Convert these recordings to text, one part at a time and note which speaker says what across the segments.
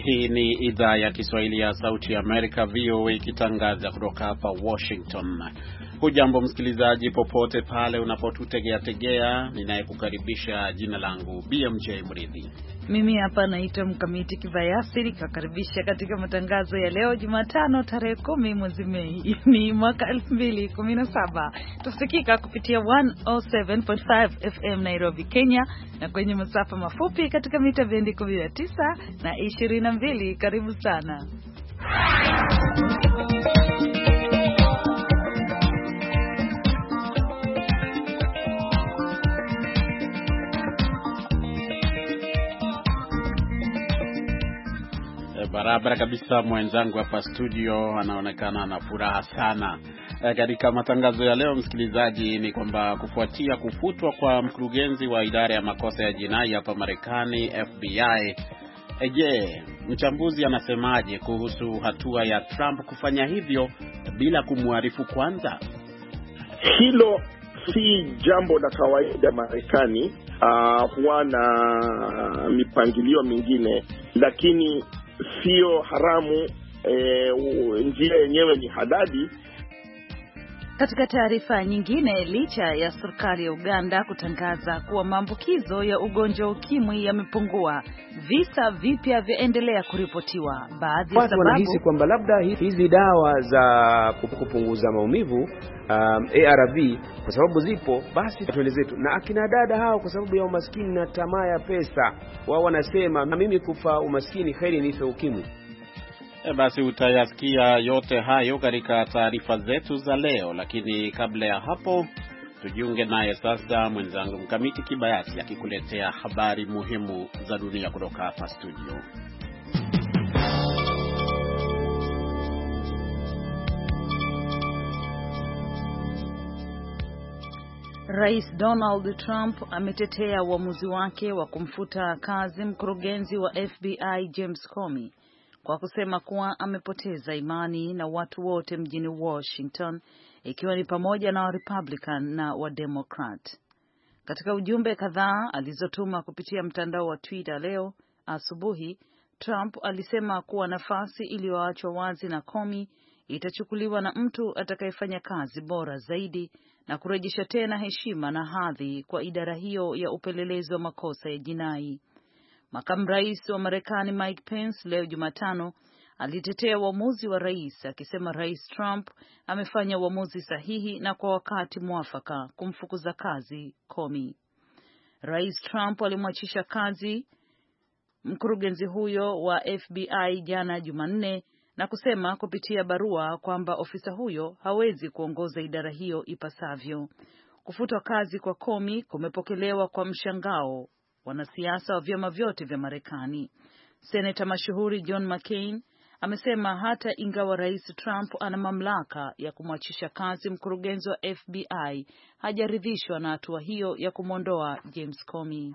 Speaker 1: Hii ni idhaa ya Kiswahili ya Sauti ya Amerika, VOA, ikitangaza kutoka hapa Washington. Hujambo msikilizaji popote pale unapotutegea. Ninayekukaribisha jina langu BMJ Mridhi.
Speaker 2: Mimi hapa naitwa Mkamiti Kibayasi, nikakaribisha katika matangazo ya leo Jumatano tarehe 10 mwezi Mei ni mwaka 2017. Tusikika kupitia 107.5 FM Nairobi, Kenya, na kwenye masafa mafupi katika mita bendi 19 na 22. Karibu sana.
Speaker 1: Barabara kabisa, mwenzangu hapa studio anaonekana na furaha sana. Katika matangazo ya leo msikilizaji, ni kwamba kufuatia kufutwa kwa mkurugenzi wa idara ya makosa ya jinai hapa Marekani, FBI, mchambuzi anasemaje kuhusu hatua ya Trump kufanya hivyo bila kumwarifu kwanza?
Speaker 3: Hilo si jambo la kawaida Marekani, huwa na mipangilio mingine, lakini sio haramu. Njia yenyewe ni halali.
Speaker 2: Katika taarifa nyingine, licha ya serikali ya Uganda kutangaza kuwa maambukizo ya ugonjwa wa ukimwi yamepungua, visa vipya vyaendelea kuripotiwa. Baadhi ya sababu
Speaker 4: wanahisi kwamba labda hizi dawa za kupunguza maumivu ARV kwa sababu zipo, basi tueleze tu. Na akina dada hao kwa sababu ya umaskini na tamaa ya pesa, wao wanasema mimi kufa umaskini heri nife ukimwi.
Speaker 1: Basi utayasikia yote hayo katika taarifa zetu za leo, lakini kabla ya hapo tujiunge naye sasa mwenzangu Mkamiti Kibayasi akikuletea habari muhimu za dunia kutoka hapa studio.
Speaker 2: Rais Donald Trump ametetea uamuzi wake wa kumfuta kazi mkurugenzi wa FBI James Comey kwa kusema kuwa amepoteza imani na watu wote mjini Washington, ikiwa ni pamoja na wa Republican na wa Democrat. Katika ujumbe kadhaa alizotuma kupitia mtandao wa Twitter leo asubuhi, Trump alisema kuwa nafasi iliyoachwa wazi na Comey itachukuliwa na mtu atakayefanya kazi bora zaidi na kurejesha tena heshima na hadhi kwa idara hiyo ya upelelezi wa makosa ya jinai. Makamu rais wa Marekani Mike Pence leo Jumatano alitetea uamuzi wa rais, akisema Rais Trump amefanya uamuzi sahihi na kwa wakati mwafaka kumfukuza kazi Comey. Rais Trump alimwachisha kazi mkurugenzi huyo wa FBI jana Jumanne na kusema kupitia barua kwamba ofisa huyo hawezi kuongoza idara hiyo ipasavyo. Kufutwa kazi kwa Comey kumepokelewa kwa mshangao wanasiasa wa vyama vyote vya Marekani. Seneta mashuhuri John McCain amesema hata ingawa Rais Trump ana mamlaka ya kumwachisha kazi mkurugenzi wa FBI, hajaridhishwa na hatua hiyo ya kumwondoa James Comey.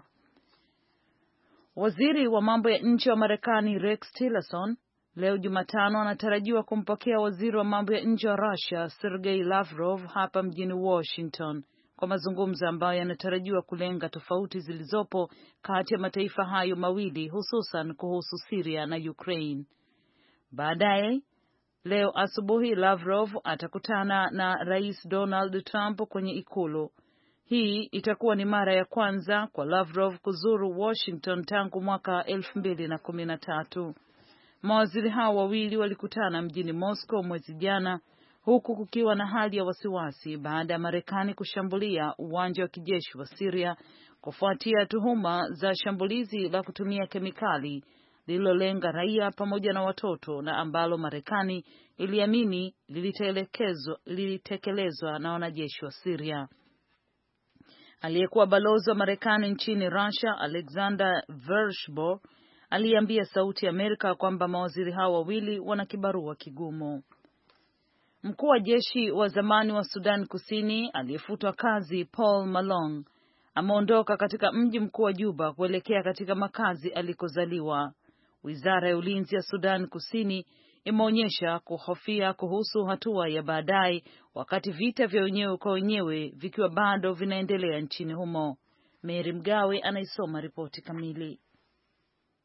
Speaker 2: Waziri wa mambo ya nje wa Marekani Rex Tillerson leo Jumatano anatarajiwa kumpokea waziri wa mambo ya nje wa Russia Sergei Lavrov hapa mjini Washington kwa mazungumzo ambayo yanatarajiwa kulenga tofauti zilizopo kati ya mataifa hayo mawili, hususan kuhusu Syria na Ukraine. Baadaye leo asubuhi Lavrov atakutana na Rais Donald Trump kwenye ikulu. Hii itakuwa ni mara ya kwanza kwa Lavrov kuzuru Washington tangu mwaka 2013. Mawaziri hao wawili walikutana mjini Moscow mwezi jana, huku kukiwa na hali ya wasiwasi baada ya Marekani kushambulia uwanja wa kijeshi wa Syria kufuatia tuhuma za shambulizi la kutumia kemikali lililolenga raia pamoja na watoto na ambalo Marekani iliamini lilitekelezwa na wanajeshi wa Syria. Aliyekuwa balozi wa Marekani nchini Russia Alexander Vershbo aliambia Sauti ya Amerika kwamba mawaziri hao wawili wana kibarua kigumu. Mkuu wa jeshi wa zamani wa Sudan Kusini aliyefutwa kazi Paul Malong ameondoka katika mji mkuu wa Juba kuelekea katika makazi alikozaliwa. Wizara ya Ulinzi ya Sudan Kusini imeonyesha kuhofia kuhusu hatua ya baadaye wakati vita vya wenyewe kwa wenyewe vikiwa bado vinaendelea nchini humo. Mary Mgawe anaisoma ripoti kamili.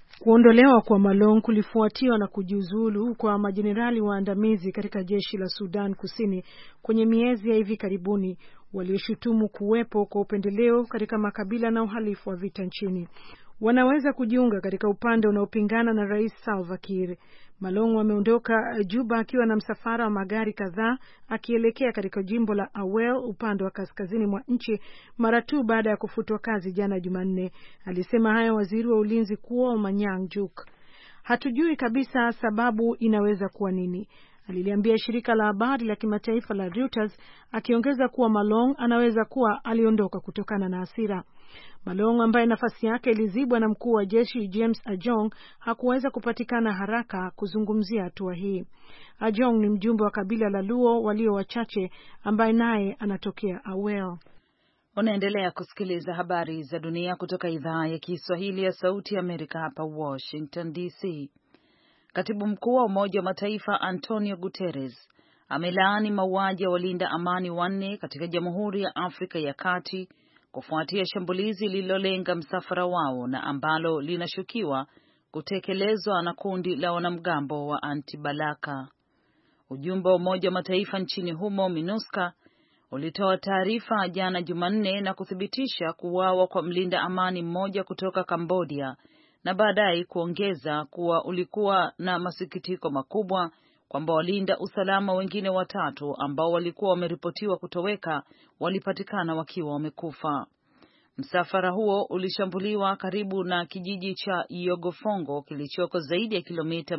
Speaker 5: Kuondolewa kwa Malong kulifuatiwa na kujiuzulu kwa majenerali waandamizi katika jeshi la Sudan Kusini kwenye miezi ya hivi karibuni, walioshutumu kuwepo kwa upendeleo katika makabila na uhalifu wa vita nchini. Wanaweza kujiunga katika upande unaopingana na Rais Salva Kiir. Malong ameondoka Juba akiwa na msafara wa magari kadhaa akielekea katika jimbo la Awel upande wa kaskazini mwa nchi mara tu baada ya kufutwa kazi jana Jumanne. Alisema haya waziri wa ulinzi Kuo Manyang Juk. Hatujui kabisa sababu inaweza kuwa nini, aliliambia shirika la habari la kimataifa la Reuters, akiongeza kuwa Malong anaweza kuwa aliondoka kutokana na hasira. Malong ambaye nafasi yake ilizibwa na mkuu wa jeshi James Ajong hakuweza kupatikana haraka kuzungumzia hatua hii. Ajong ni mjumbe wa kabila la Luo walio wachache ambaye naye anatokea Awel.
Speaker 2: Unaendelea kusikiliza habari za dunia kutoka idhaa ya Kiswahili ya Sauti ya Amerika hapa Washington DC. Katibu mkuu wa Umoja wa Mataifa Antonio Guterres amelaani mauaji ya walinda amani 4 katika Jamhuri ya Afrika ya Kati kufuatia shambulizi lililolenga msafara wao na ambalo linashukiwa kutekelezwa na kundi la wanamgambo wa Anti-Balaka. Ujumbe wa Umoja wa Mataifa nchini humo MINUSCA ulitoa taarifa jana Jumanne na kuthibitisha kuuawa kwa mlinda amani mmoja kutoka Cambodia na baadaye kuongeza kuwa ulikuwa na masikitiko makubwa kwamba walinda usalama wengine 3 ambao walikuwa wameripotiwa kutoweka walipatikana wakiwa wamekufa. Msafara huo ulishambuliwa karibu na kijiji cha Yogofongo kilichoko zaidi ya kilomita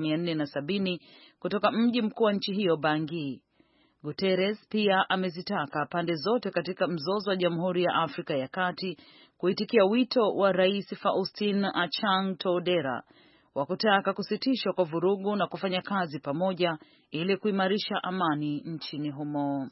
Speaker 2: 470 kutoka mji mkuu wa nchi hiyo Bangui. Guterres pia amezitaka pande zote katika mzozo wa Jamhuri ya Afrika ya Kati kuitikia wito wa Rais Faustin Archange Touadera wa kutaka kusitishwa kwa vurugu na kufanya kazi pamoja ili kuimarisha amani nchini humo.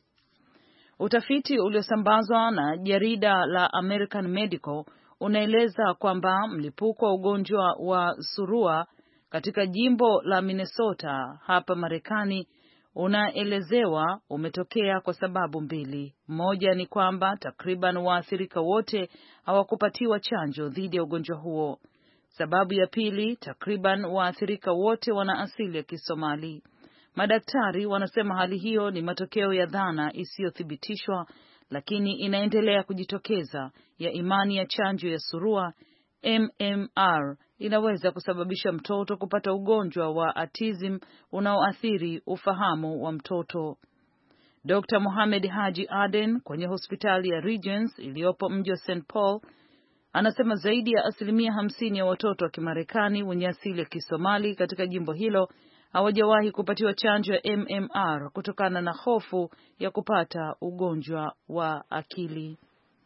Speaker 2: Utafiti uliosambazwa na jarida la American Medical unaeleza kwamba mlipuko wa ugonjwa wa surua katika jimbo la Minnesota hapa Marekani unaelezewa umetokea kwa sababu 2. Moja ni kwamba takriban waathirika wote hawakupatiwa chanjo dhidi ya ugonjwa huo. Sababu ya pili, takriban waathirika wote wana asili ya Kisomali. Madaktari wanasema hali hiyo ni matokeo ya dhana isiyothibitishwa lakini inaendelea kujitokeza ya imani ya chanjo ya surua MMR inaweza kusababisha mtoto kupata ugonjwa wa autism unaoathiri ufahamu wa mtoto. Dr. Mohamed Haji Aden kwenye hospitali ya Regents iliyopo mji wa St. Paul anasema zaidi ya 50% ya watoto wa Kimarekani wenye asili ya Kisomali katika jimbo hilo hawajawahi kupatiwa chanjo ya MMR kutokana na hofu ya kupata ugonjwa wa akili.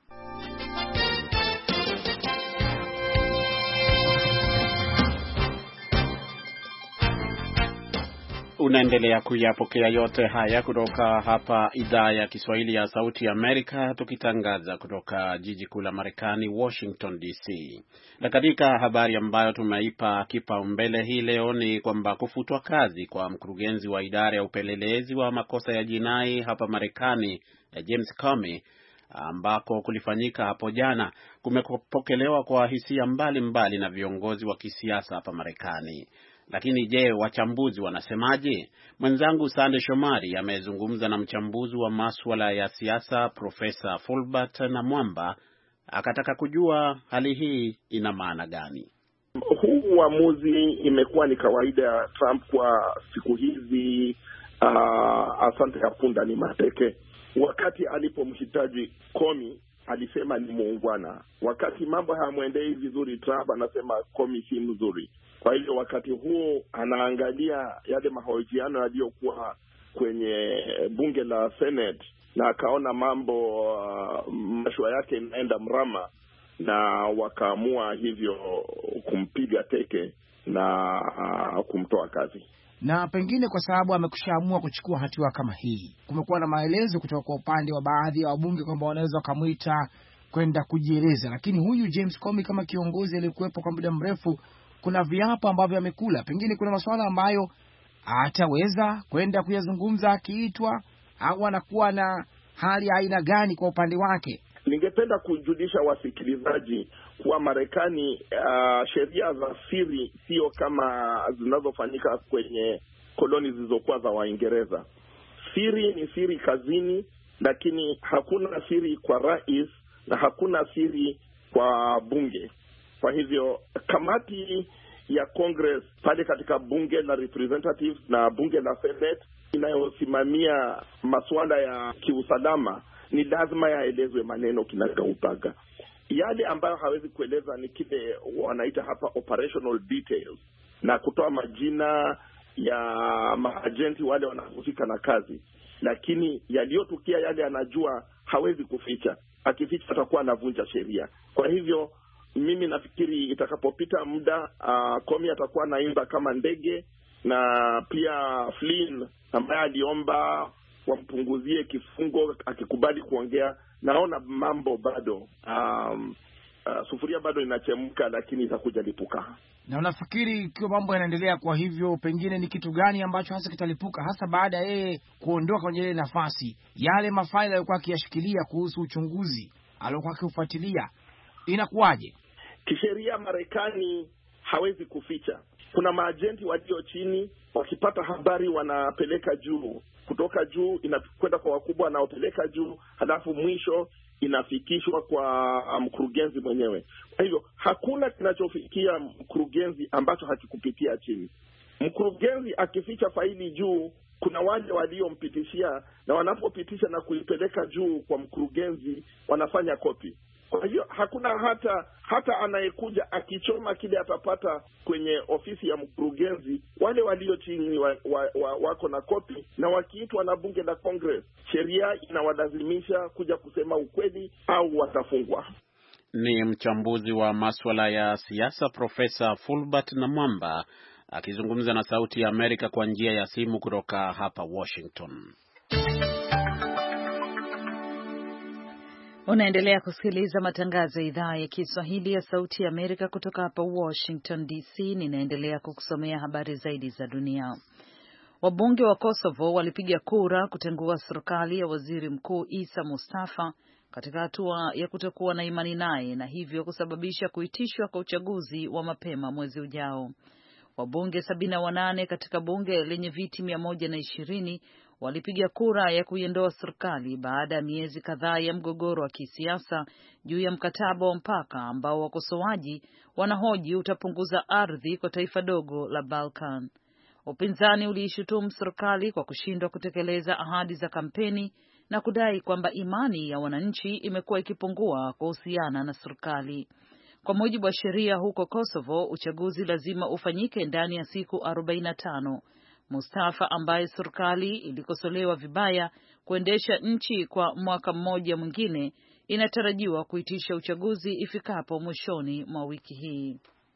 Speaker 1: Unaendelea kuyapokea yote haya kutoka hapa idhaa ya Kiswahili ya Sauti ya Amerika, tukitangaza kutoka jiji kuu la Marekani, Washington DC. Na katika habari ambayo tumeipa kipaumbele hii leo ni kwamba kufutwa kazi kwa mkurugenzi wa idara ya upelelezi wa makosa ya jinai hapa Marekani, James Comey, ambako kulifanyika hapo jana, kumepokelewa kwa hisia mbalimbali na viongozi wa kisiasa hapa Marekani. Lakini je, wachambuzi wanasemaje? Mwenzangu Sande Shomari amezungumza na mchambuzi wa masuala ya siasa Profesa Fulbert na Mwamba, akataka kujua hali hii ina maana gani.
Speaker 3: Huu uamuzi imekuwa ni kawaida ya Trump kwa siku hizi. Asante ya punda ni mateke. Wakati alipomhitaji Comey alisema ni muungwana. Wakati mambo hayamwendei vizuri, Trump anasema Comey si mzuri. Kwa hiyo wakati huo anaangalia yale mahojiano yaliyokuwa kwenye bunge la Senate na akaona mambo mashua yake inaenda mrama, na wakaamua hivyo kumpiga teke na kumtoa kazi.
Speaker 6: Na pengine kwa sababu amekushaamua kuchukua hatua kama hii, kumekuwa na maelezo kutoka kwa upande wa baadhi ya wabunge kwamba wanaweza wakamuita kwenda kujieleza. Lakini huyu James Comey kama kiongozi aliyekuwepo kwa muda mrefu, kuna viapo ambavyo amekula, pengine kuna masuala ambayo ataweza kwenda kuyazungumza akiitwa, au anakuwa na hali aina gani kwa upande wake?
Speaker 3: Ningependa kujulisha wasikilizaji kuwa Marekani, sheria za siri sio kama zinazofanyika kwenye koloni zilizokuwa za Waingereza. Siri ni siri kazini, lakini hakuna siri kwa rais na hakuna siri kwa bunge. Kwa hivyo kamati ya Congress pale katika bunge la Representatives na bunge la Senate inayosimamia masuala ya kiusalama ni lazima yaelezwe maneno kinagaubaga. Yale ambayo hawezi kueleza ni kile wanaita hapa operational details, na kutoa majina ya maajenti wale wanahusika na kazi, lakini yaliyotukia yale anajua hawezi kuficha. Akificha atakuwa anavunja sheria. Kwa hivyo mimi nafikiri itakapopita muda, Comey atakuwa naimba kama ndege, na pia Flynn ambaye aliomba wampunguzie kifungo akikubali kuongea. Naona mambo bado sufuria bado inachemka, lakini itakuja lipuka.
Speaker 6: Na unafikiri ikiwa mambo yanaendelea kwa hivyo, pengine ni kitu gani ambacho hasa kitalipuka, hasa baada ya yeye kuondoka kwenye ile nafasi? Yale mafaili alikuwa akiyashikilia kuhusu uchunguzi alikuwa akiufuatilia, inakuwaje?
Speaker 3: Kisheria Marekani hawezi kuficha. Kuna maajenti walio chini, wakipata habari wanapeleka juu, kutoka juu inakwenda kwa wakubwa wanaopeleka juu, halafu mwisho inafikishwa kwa mkurugenzi mwenyewe. Kwa hivyo hakuna kinachofikia mkurugenzi ambacho hakikupitia chini. Mkurugenzi akificha faili juu, kuna wale waliompitishia, na wanapopitisha na kuipeleka juu kwa mkurugenzi wanafanya kopi. Kwa hiyo hakuna hata anayekuja akichoma kile atapata kwenye ofisi ya mkurugenzi. Wale walio chini wako na kopi, na wakiitwa na bunge la Congress, sheria inawalazimisha kuja kusema ukweli au watafungwa.
Speaker 1: Ni mchambuzi wa masuala ya siasa Profesa Fulbert Namwamba akizungumza na Sauti ya Amerika kwa njia ya simu kutoka hapa Washington.
Speaker 2: Unaendelea kusikiliza matangazo ya idhaa ya Kiswahili ya Sauti ya Amerika kutoka hapa Washington DC. Ninaendelea kukusomea habari zaidi za dunia. Wabunge wa Kosovo walipiga kura kutengua serikali ya Waziri Mkuu Isa Mustafa katika hatua ya kutokuwa na imani naye, na hivyo kusababisha kuitishwa kwa uchaguzi wa mapema mwezi ujao. Wabunge 78 katika bunge lenye viti 120 walipiga kura ya kuiondoa serikali baada ya miezi kadhaa ya mgogoro wa kisiasa juu ya mkataba wa mpaka ambao wakosoaji wanahoji utapunguza ardhi kwa taifa dogo la Balkan. Upinzani uliishutumu serikali kwa kushindwa kutekeleza ahadi za kampeni na kudai kwamba imani ya wananchi imekuwa ikipungua kuhusiana na serikali. Kwa mujibu wa sheria huko Kosovo, uchaguzi lazima ufanyike ndani ya siku 45. Mustafa, ambaye serikali ilikosolewa vibaya kuendesha nchi kwa mwaka mmoja mwingine, inatarajiwa kuitisha uchaguzi ifikapo mwishoni mwa wiki hii.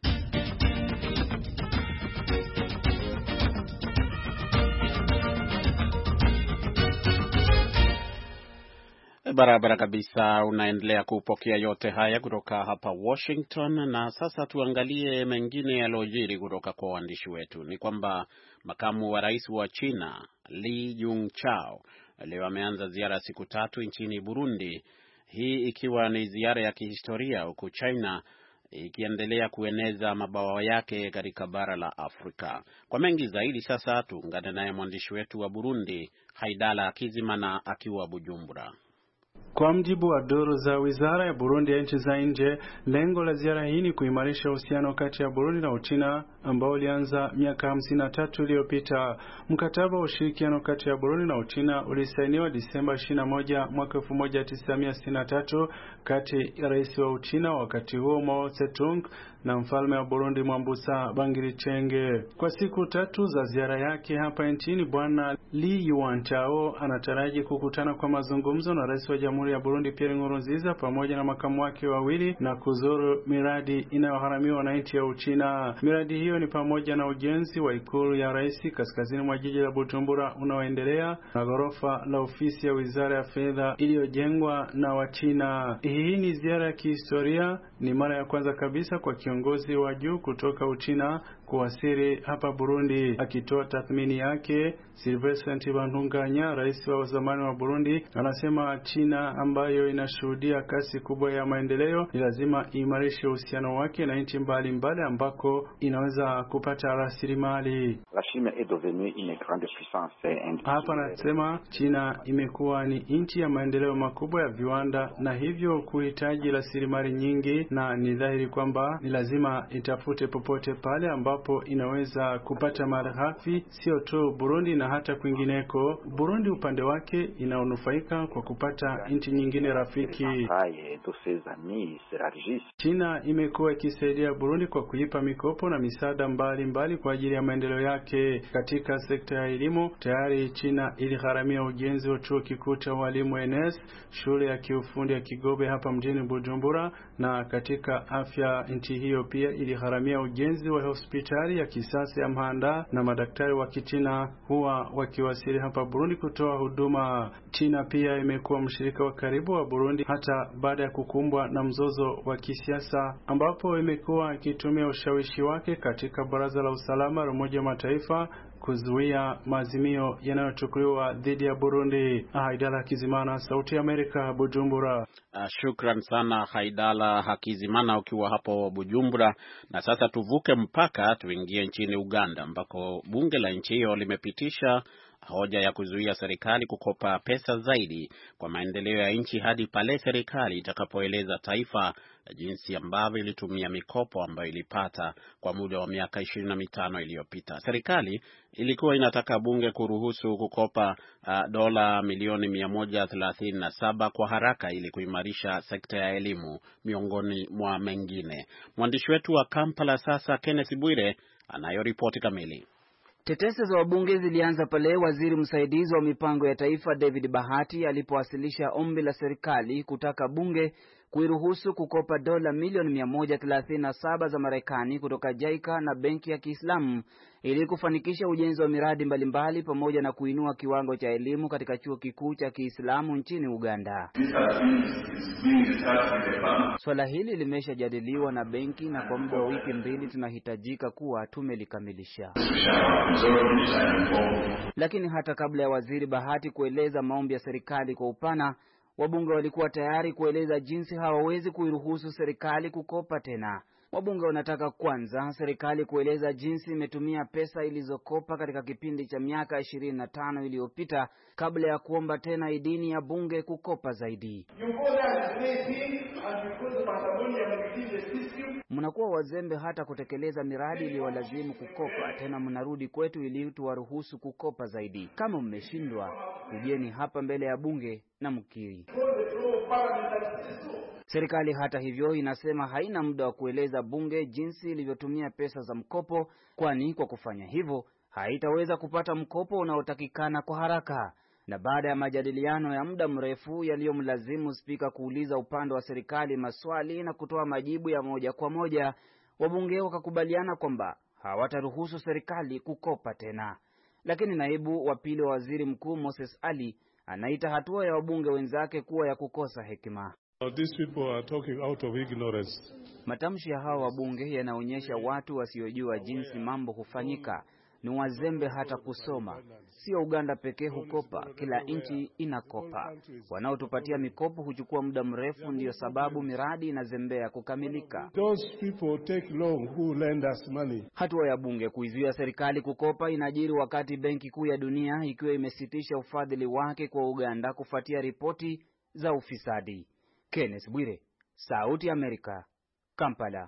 Speaker 1: Barabara kabisa. Unaendelea kupokea yote haya kutoka hapa Washington, na sasa tuangalie mengine yaliyojiri kutoka kwa waandishi wetu. Ni kwamba makamu wa rais wa China Li Jung-chao leo ameanza ziara siku 3 nchini Burundi, hii ikiwa ni ziara ya kihistoria huku China ikiendelea kueneza mabawa yake katika bara la Afrika. Kwa mengi zaidi sasa tuungane naye mwandishi wetu wa Burundi Haidala Kizimana akiwa Bujumbura.
Speaker 7: Kwa mjibu wa duru za Wizara ya Burundi ya nchi za nje, lengo la ziara hii ni kuimarisha uhusiano kati ya Burundi na Uchina ambao ulianza miaka 53 iliyopita. Mkataba wa ushirikiano kati ya Burundi na Uchina ulisainiwa Disemba 21 mwaka 1963 kati ya rais wa Uchina wakati huo Mao Tse-tung na mfalme wa Burundi Mwambusa Bangirichenge. Kwa siku 3 za ziara yake hapa nchini, Bwana Li Jung-chao anataraji kukutana kwa mazungumzo na rais wa Jamhuri ya Burundi Pierre Nkurunziza pamoja na makamu wake wawili na kuzuru miradi inayoharamiwa na nchi ya Uchina. Miradi hiyo ni pamoja na ujenzi wa ikulu ya rais kaskazini mwa jiji la Bujumbura unaoendelea na ghorofa la ofisi ya Wizara ya Fedha iliyojengwa na Wachina. Hii ni ziara ya kihistoria, ni mara ya kwanza kabisa kwa kiongozi wa juu kutoka Uchina kuwasili hapa Burundi. Akitoa tathmini yake, Sylvestre Ntibantunganya, rais wa zamani wa Burundi, anasema China ambayo inashuhudia kasi kubwa ya maendeleo ni lazima iimarishe uhusiano wake na nchi mbalimbali ambako inaweza kupata rasilimali. Hapa anasema China imekuwa ni nchi ya maendeleo makubwa ya viwanda na hivyo kuhitaji rasilimali nyingi, na ni dhahiri kwamba ni lazima itafute popote pale ambapo inaweza kupata malighafi, sio tu Burundi na hata kwingineko. Burundi upande wake inaonufaika kwa kupata nchi nyingine rafiki. China imekuwa ikisaidia Burundi kwa kuipa mikopo na misaada mbalimbali kwa ajili ya maendeleo yake. Katika sekta ya elimu, tayari China iligharamia ujenzi wa chuo kikuu cha walimu NS, shule ya kiufundi ya Kigobe hapa mjini Bujumbura, na katika afya nchi hiyo pia iligharamia ujenzi wa hospitali ya kisasa ya Mhanda, na madaktari wa Kichina huwa wakiwasili hapa Burundi kutoa huduma. China pia imekuwa mshirika wa karibu wa Burundi hata baada ya kukumbwa na mzozo wa kisiasa, ambapo imekuwa ikitumia ushawishi wake katika Baraza la Usalama la Umoja wa Mataifa kuzuia maazimio yanayochukuliwa dhidi ya Burundi. Haidala Hakizimana, Sauti ya Amerika, Bujumbura.
Speaker 1: Shukran sana Haidala Hakizimana ukiwa hapo Bujumbura. Na sasa tuvuke mpaka tuingie nchini Uganda ambako bunge la nchi hiyo limepitisha hoja ya kuzuia serikali kukopa pesa zaidi kwa maendeleo ya nchi hadi pale serikali itakapoeleza taifa jinsi ambavyo ilitumia mikopo ambayo ilipata kwa muda wa miaka 25 iliyopita. Serikali ilikuwa inataka bunge kuruhusu kukopa dola milioni 137 kwa haraka ili kuimarisha sekta ya elimu miongoni mwa mengine. Mwandishi wetu wa Kampala sasa Kenneth Bwire anayo ripoti kamili.
Speaker 8: Tetesi za wabunge zilianza pale waziri msaidizi wa mipango ya taifa David Bahati alipowasilisha ombi la serikali kutaka bunge kuiruhusu kukopa dola milioni 137 za Marekani kutoka JICA na benki ya Kiislamu ili kufanikisha ujenzi wa miradi mbalimbali pamoja na kuinua kiwango cha elimu katika chuo kikuu cha Kiislamu nchini Uganda. Swala hili limeshajadiliwa na benki na kwa muda wa wiki 2 tunahitajika kuwa tumelikamilisha. Lakini hata kabla ya waziri Bahati kueleza maombi ya serikali kwa upana, wabunge walikuwa tayari kueleza jinsi hawawezi kuiruhusu serikali kukopa tena. Wabunge wanataka kwanza serikali kueleza jinsi imetumia pesa ilizokopa katika kipindi cha miaka 25 iliyopita kabla ya kuomba tena idhini ya bunge kukopa zaidi. Mnakuwa wazembe hata kutekeleza miradi iliyowalazimu kukopa, tena mnarudi kwetu ili tuwaruhusu kukopa zaidi. Kama mmeshindwa, kujeni hapa mbele ya bunge na mkiri. Serikali hata hivyo inasema haina muda wa kueleza bunge jinsi ilivyotumia pesa za mkopo, kwani kwa kufanya hivyo haitaweza kupata mkopo unaotakikana kwa haraka. Na baada ya majadiliano ya muda mrefu yaliyomlazimu spika kuuliza upande wa serikali maswali na kutoa majibu ya moja kwa moja, wabunge wakakubaliana kwamba hawataruhusu serikali kukopa tena. Lakini naibu wa pili wa waziri mkuu Moses Ali anaita hatua ya wabunge wenzake kuwa ya kukosa hekima.
Speaker 9: These people are talking out of ignorance.
Speaker 8: Matamshi ya hawa wabunge yanaonyesha watu wasiojua jinsi mambo hufanyika. Ni wazembe hata kusoma. Sio Uganda pekee hukopa, kila nchi inakopa. Wanaotupatia mikopo huchukua muda mrefu, ndiyo sababu miradi inazembea kukamilika.
Speaker 9: Those people take long who lend us money.
Speaker 8: Hatua ya bunge kuizuia serikali kukopa inajiri wakati Benki Kuu ya Dunia ikiwa imesitisha ufadhili wake kwa Uganda kufuatia ripoti za ufisadi. Kenneth Bwire, Sauti ya Amerika, Kampala.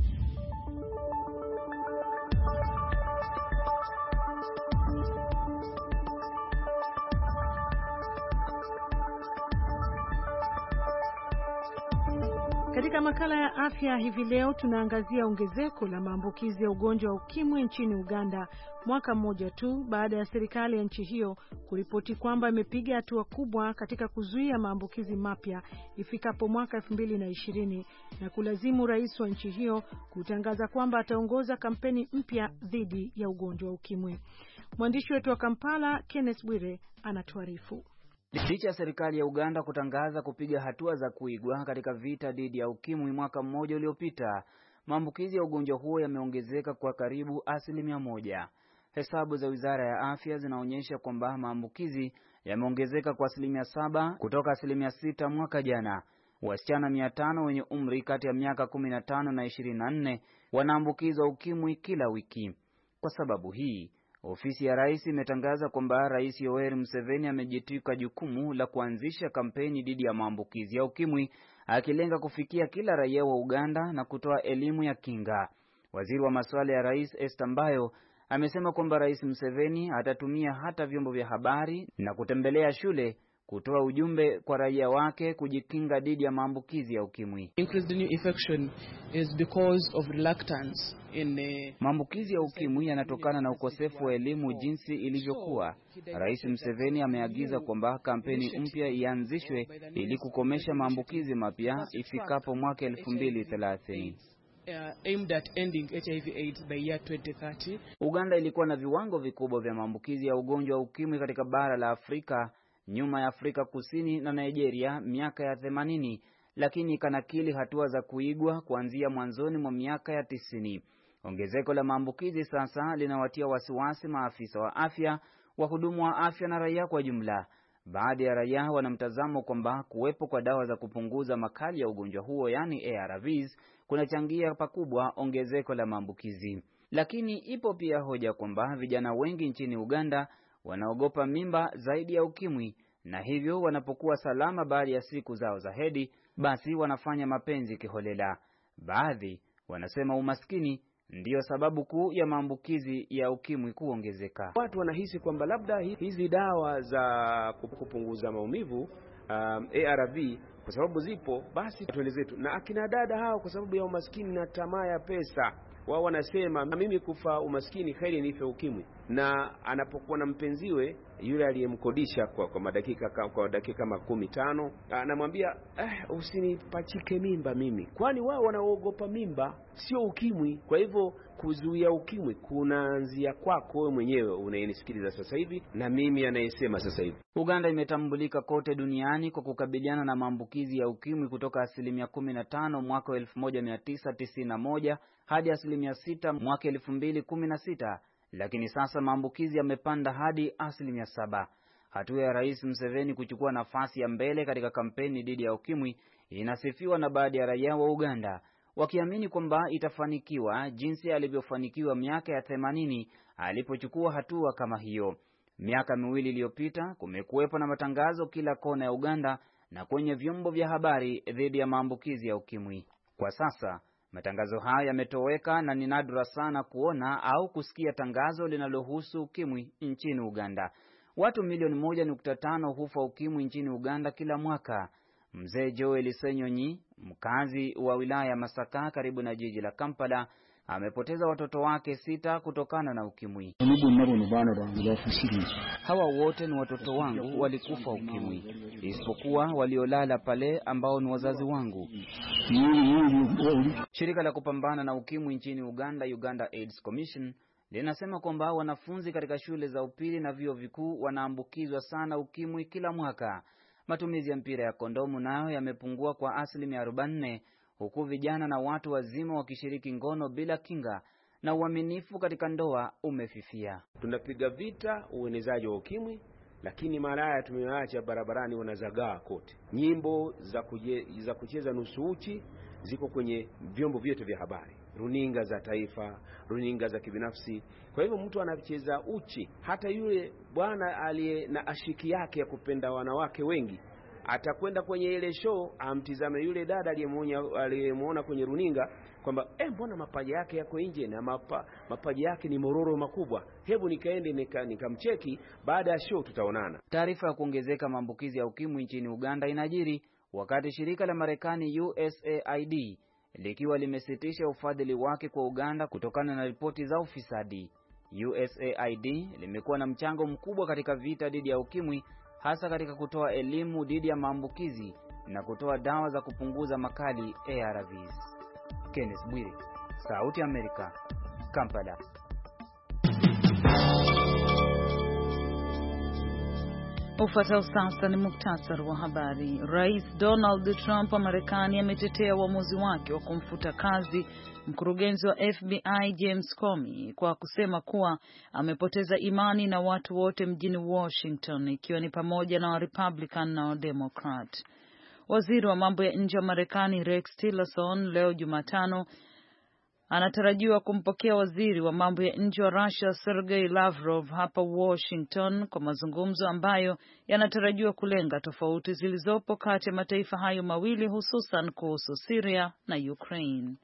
Speaker 5: Katika makala ya afya hivi leo tunaangazia ongezeko la maambukizi ya ugonjwa wa ukimwi nchini Uganda, mwaka mmoja tu baada ya serikali ya nchi hiyo kuripoti kwamba imepiga hatua kubwa katika kuzuia maambukizi mapya ifikapo mwaka 2020 na kulazimu rais wa nchi hiyo kutangaza kwamba ataongoza kampeni mpya dhidi ya ugonjwa wa ukimwi. Mwandishi wetu wa Kampala Kenneth Bwire anatuarifu.
Speaker 8: Licha ya serikali ya Uganda kutangaza kupiga hatua za kuigwa katika vita dhidi ya ukimwi mwaka mmoja uliopita, maambukizi ya ugonjwa huo yameongezeka kwa karibu 1%. Hesabu za Wizara ya Afya zinaonyesha kwamba maambukizi yameongezeka kwa 7% kutoka 6% mwaka jana. Wasichana 500 wenye umri kati ya miaka 15 na 24 wanaambukizwa ukimwi kila wiki. Kwa sababu hii, ofisi ya rais imetangaza kwamba Rais Yoweri Museveni amejitwika jukumu la kuanzisha kampeni dhidi ya maambukizi ya ukimwi, akilenga kufikia kila raia wa Uganda na kutoa elimu ya kinga. Waziri wa masuala ya rais Esther Mbayo amesema kwamba Rais Museveni atatumia hata vyombo vya habari na kutembelea shule kutoa ujumbe kwa raia wake kujikinga dhidi ya maambukizi ya ukimwi. Maambukizi ya ukimwi yanatokana na ukosefu wa elimu jinsi ilivyokuwa. Rais Museveni ameagiza kwamba kampeni mpya ianzishwe ili kukomesha maambukizi mapya ifikapo mwaka 2030.
Speaker 10: Aimed at ending HIV/AIDS by year 2030.
Speaker 8: Uganda ilikuwa na viwango vikubwa vya maambukizi ya ugonjwa wa ukimwi katika bara la Afrika, nyuma ya Afrika Kusini na Nigeria miaka ya 80, lakini ikanakili hatua za kuigwa kuanzia mwanzoni mwa miaka ya 90. Ongezeko la maambukizi sasa linawatia wasiwasi maafisa wa afya, wahudumu wa afya na raia kwa jumla. Baadhi ya raia wanamtazamo kwamba kuwepo kwa dawa za kupunguza makali ya ugonjwa huo, yani ARVs, kunachangia pakubwa ongezeko la maambukizi. Lakini ipo pia hoja kwamba vijana wengi nchini Uganda wanaogopa mimba zaidi ya ukimwi, na hivyo wanapokuwa salama baada ya siku zao za hedhi, basi wanafanya mapenzi kiholela. Baadhi wanasema umaskini ndiyo sababu kuu ya maambukizi ya ukimwi kuongezeka.
Speaker 4: Watu wanahisi kwamba labda hizi dawa za kupunguza maumivu ARV kwa sababu zipo, basi tuelezetu. Na akina dada hao kwa sababu ya umaskini na tamaa ya pesa, wao wanasema mimi kufa umaskini heri nife ukimwi. Na anapokuwa na mpenziwe yule aliyemkodisha kwa dakika kama 15, anamwambia usinipachike mimba mimi, kwani wao wanaogopa mimba sio ukimwi. Kwa hivyo kuzuia ukimwi kunaanzia kwako wewe mwenyewe unayenisikiliza sasa hivi na mimi anayesema sasa hivi.
Speaker 8: Uganda imetambulika kote duniani kwa kukabiliana na maambukizi ya ukimwi kutoka 15% mwaka 1991 hadi 6% mwaka 2016, lakini sasa maambukizi yamepanda hadi 7%. Hatua ya Rais Museveni kuchukua nafasi ya mbele katika kampeni dhidi ya ukimwi inasifiwa na baadhi ya raia wa Uganda, wakiamini kwamba itafanikiwa jinsi alivyofanikiwa miaka ya 80 alipochukua hatua kama hiyo. Miaka miwili iliyopita kumekuwepo na matangazo kila kona ya Uganda na kwenye vyombo vya habari dhidi ya maambukizi ya ukimwi. Kwa sasa matangazo haya yametoweka na ni nadra sana kuona au kusikia tangazo linalohusu ukimwi nchini Uganda. Watu milioni 1.5 hufa ukimwi nchini Uganda kila mwaka. Mzee Joel Senyonyi, mkazi wa wilaya ya Masaka karibu na jiji la Kampala, amepoteza watoto wake 6 kutokana na ukimwi. Hawa wote ni watoto wangu, walikufa ukimwi, isipokuwa waliolala pale ambao ni wazazi wangu. Shirika la kupambana na ukimwi nchini Uganda, Uganda AIDS Commission, linasema kwamba wanafunzi katika shule za upili na vyuo vikuu wanaambukizwa sana ukimwi kila mwaka. Matumizi ya mpira ya kondomu nayo yamepungua kwa 40%, huku vijana na watu wazima wakishiriki ngono bila kinga, na uaminifu katika ndoa umefifia.
Speaker 4: Tunapiga vita uenezaji wa ukimwi, lakini malaya tumewaacha barabarani wanazagaa kote. Nyimbo za kucheza nusu uchi ziko kwenye vyombo vyote vya habari, runinga za taifa, runinga za kibinafsi. Kwa hivyo mtu anacheza uchi, hata yule bwana aliye na ashiki yake ya kupenda wanawake wengi atakwenda kwenye ile show amtizame yule dada aliyemuona kwenye runinga kwamba mbona mapaja yake yako nje na mapaja yake ni mororo makubwa, hebu nikaende nikamcheki, baada ya show tutaonana.
Speaker 8: Taarifa ya kuongezeka maambukizi ya ukimwi nchini Uganda inajiri wakati shirika la Marekani USAID likiwa limesitisha ufadhili wake kwa Uganda kutokana na ripoti za ufisadi. USAID limekuwa na mchango mkubwa katika vita dhidi ya ukimwi, hasa katika kutoa elimu dhidi ya maambukizi na kutoa dawa za kupunguza makali ARVs. Kenneth Bwire, Sauti ya Amerika, Kampala.
Speaker 2: Ufuatao sasa ni muktasari wa habari. Rais Donald Trump wa Marekani ametetea uamuzi wake wa kumfuta kazi mkurugenzi wa FBI James Comey kwa kusema kuwa amepoteza imani na watu wote mjini Washington, ikiwa ni pamoja na wa Republican na wa Democrat. Waziri wa mambo ya nje wa Marekani Rex Tillerson leo Jumatano anatarajiwa kumpokea waziri wa mambo ya nje wa Russia Sergei Lavrov hapa Washington kwa mazungumzo ambayo yanatarajiwa kulenga tofauti zilizopo kati ya mataifa hayo mawili, hususan kuhusu Syria na Ukraine.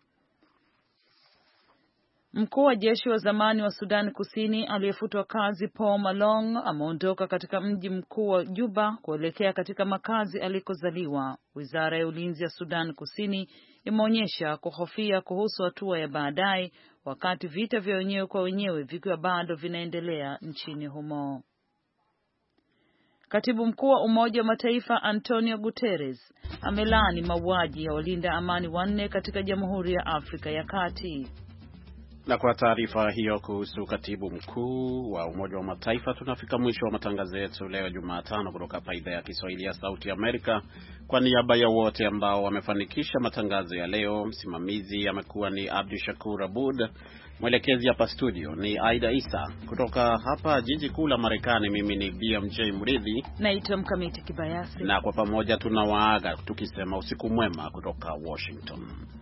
Speaker 2: Mkuu wa jeshi wa zamani wa Sudan Kusini aliyefutwa kazi Paul Malong ameondoka katika mji mkuu wa Juba kuelekea katika makazi alikozaliwa. Wizara ya ulinzi ya Sudan Kusini imeonyesha kuhofia kuhusu hatua ya baadaye wakati vita vya wenyewe kwa wenyewe vikiwa bado vinaendelea nchini humo. Katibu mkuu wa Umoja wa Mataifa Antonio Guterres amelaani mauaji ya walinda amani 4 katika Jamhuri ya Afrika ya Kati.
Speaker 1: Na kwa taarifa hiyo kuhusu katibu mkuu wa Umoja wa Mataifa, tunafika mwisho wa matangazo yetu leo Jumatano kutoka hapa idhaa ya Kiswahili ya Sauti ya Amerika. Kwa niaba ya wote ambao wamefanikisha matangazo ya leo, msimamizi amekuwa ni Abdi Shakur Abud, mwelekezi hapa studio ni Aida Isa. Kutoka hapa jiji kuu la Marekani, mimi ni BMJ Mridhi,
Speaker 2: naitwa Mkamiti Kibayasi,
Speaker 1: na kwa pamoja tunawaaga tukisema usiku mwema kutoka Washington.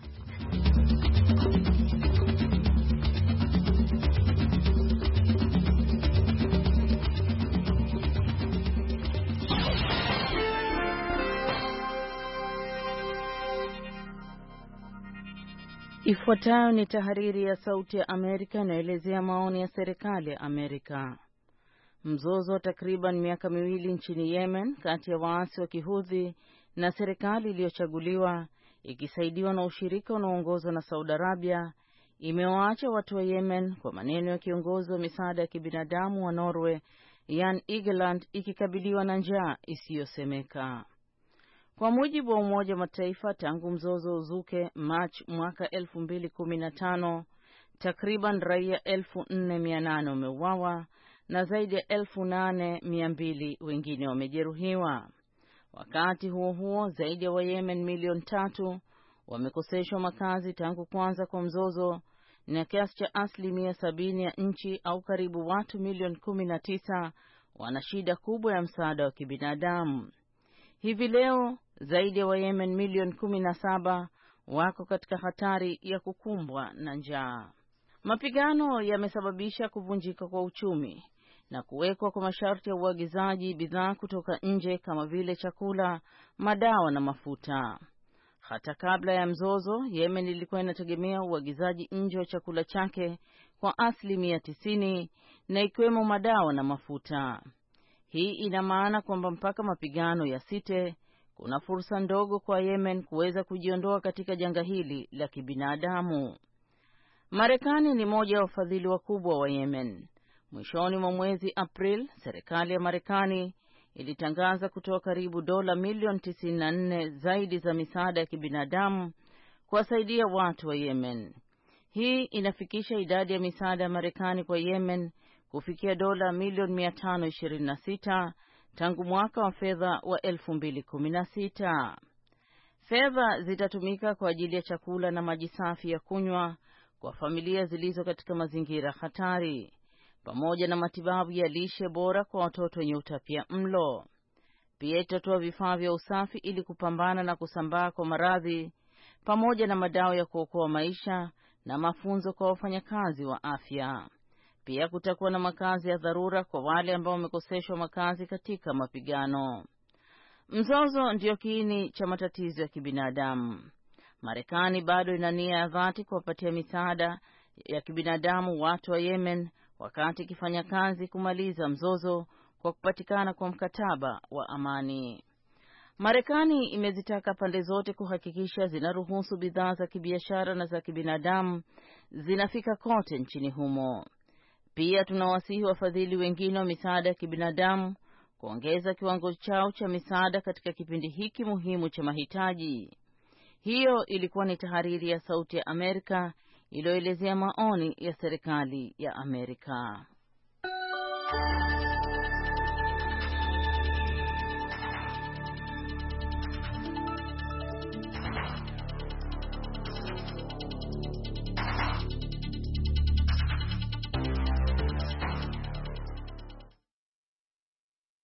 Speaker 11: Ifuatayo ni tahariri ya Sauti ya Amerika inayoelezea maoni ya serikali ya Amerika. Mzozo wa takriban miaka 2 nchini Yemen kati ya waasi wa Kihudhi na serikali iliyochaguliwa ikisaidiwa na ushirika unaoongozwa na Saudi Arabia imewaacha watu wa Yemen, kwa maneno ya kiongozi wa misaada ya kibinadamu wa Norway Jan Egeland, ikikabiliwa na njaa isiyosemeka. Kwa mujibu wa Umoja wa Mataifa, tangu mzozo uzuke March mwaka 2015, takriban raia 4,800 wameuawa na zaidi ya 8,200 wengine wamejeruhiwa. Wakati huo huo, zaidi ya Wayemen milioni 3 wamekoseshwa makazi tangu kuanza kwa mzozo, na kiasi cha 70% ya nchi au karibu watu milioni 19 wana shida kubwa ya msaada wa kibinadamu. Hivi leo zaidi ya Wayemen milioni 17 wako katika hatari ya kukumbwa na njaa. Mapigano yamesababisha kuvunjika kwa uchumi na kuwekwa kwa masharti ya uagizaji bidhaa kutoka nje kama vile chakula, madawa na mafuta. Hata kabla ya mzozo, Yemen ilikuwa inategemea uagizaji nje wa chakula chake kwa 90%, na ikiwemo madawa na mafuta. Hii ina maana kwamba mpaka mapigano yasite, kuna fursa ndogo kwa Yemen kuweza kujiondoa katika janga hili la kibinadamu. Marekani ni moja ya wafadhili wakubwa wa Yemen. Mwishoni mwa mwezi April, serikali ya Marekani ilitangaza kutoa karibu dola milioni 94 zaidi za misaada ya kibinadamu kuwasaidia watu wa Yemen. Hii inafikisha idadi ya misaada ya Marekani kwa Yemen kufikia dola milioni 526 tangu mwaka wa fedha wa 2016. Fedha zitatumika kwa ajili ya chakula na maji safi ya kunywa kwa familia zilizo katika mazingira hatari, pamoja na matibabu ya lishe bora kwa watoto wenye utapia mlo. Pia itatoa vifaa vya usafi ili kupambana na kusambaa kwa maradhi, pamoja na madawa ya kuokoa maisha na mafunzo kwa wafanyakazi wa afya. Pia kutakuwa na makazi ya dharura kwa wale ambao wamekoseshwa makazi katika mapigano. Mzozo ndio kiini cha matatizo ya kibinadamu. Marekani bado ina nia ya dhati kuwapatia misaada ya kibinadamu watu wa Yemen, wakati ikifanya kazi kumaliza mzozo kwa kupatikana kwa mkataba wa amani. Marekani imezitaka pande zote kuhakikisha zinaruhusu bidhaa za kibiashara na za kibinadamu zinafika kote nchini humo. Pia tunawasihi wafadhili wengine wa misaada ya kibinadamu kuongeza kiwango chao cha misaada katika kipindi hiki muhimu cha mahitaji. Hiyo ilikuwa ni tahariri ya Sauti ya Amerika iliyoelezea maoni ya serikali ya Amerika.